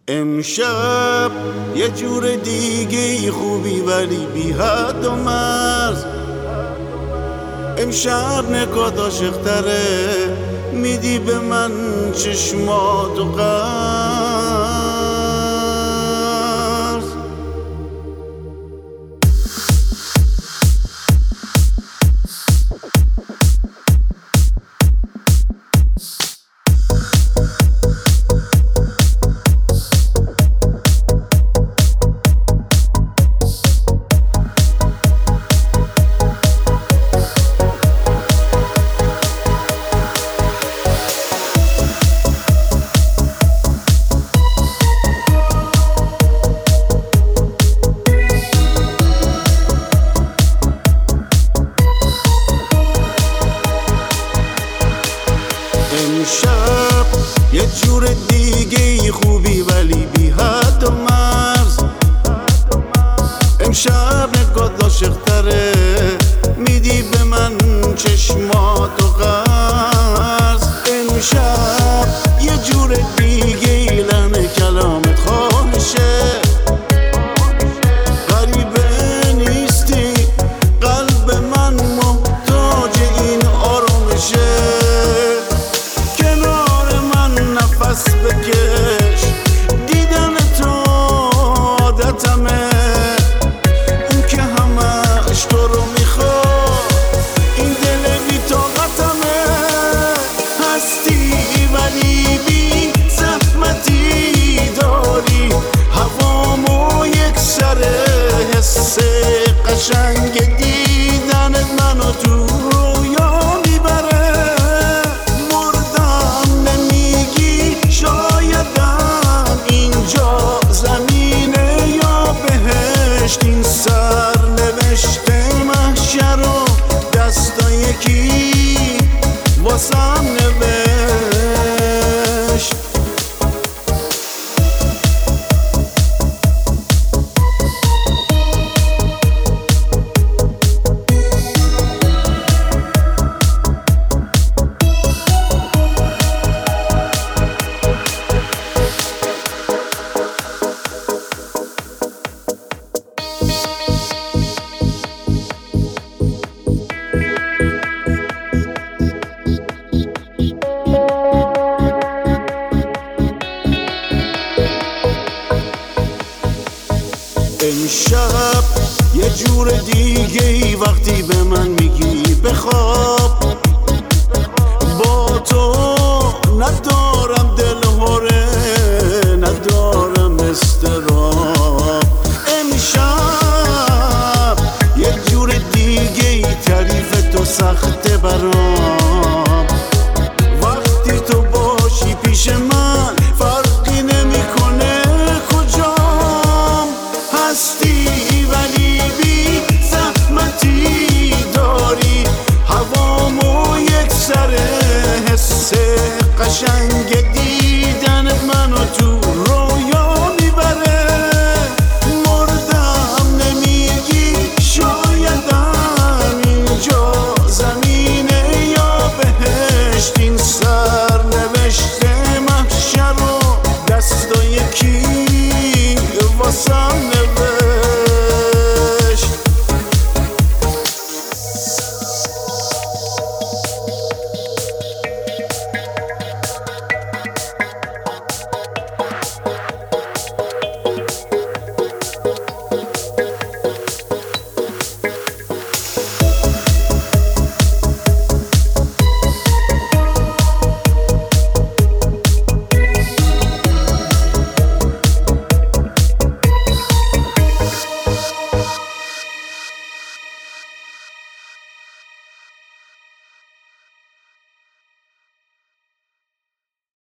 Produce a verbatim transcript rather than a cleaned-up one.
امشب یه جور دیگه خوبی ولی بی حد و مرز. امشب نگاه عاشق‌تره میدی به من چشمات و قرض. امشب یه جور دیگه خوبی ولی بی حد و مرز. امشب نگاه عاشق‌تره میدی به من چشمات و قرض. امشب یه جور دیگه لحن کلامت خواهشه. غریبه نیستی قلب من محتاج این آرامشه. نفس بکش دیدن تو عادتمه. اون که همش تو رو میخواد این دل بی طاقتمه. هستی ولی بی زحمتی داری هوامو یک سره. حس قشنگ دیدن منو تو رویا میبره. این سر نوشته محشر و دستا یکی واسم نوشت. امشب یه جور دیگه ای وقتی به من میگی بخواب. با تو ندارم دلهوره ندارم اضطراب. امشب یه جور دیگه ای تعریف تو سخته برام. وقتی تو باشی پیش من فرقی نمیکنه کجام هستی. ولی بی زحمتی داری هوامو یک سره. حس قشنگ دیدن منو تو رویا میبره. مردم نمیگی شایدم اینجا زمینه یا بهشت. این سر نوشته محشر و دستا یکی واسم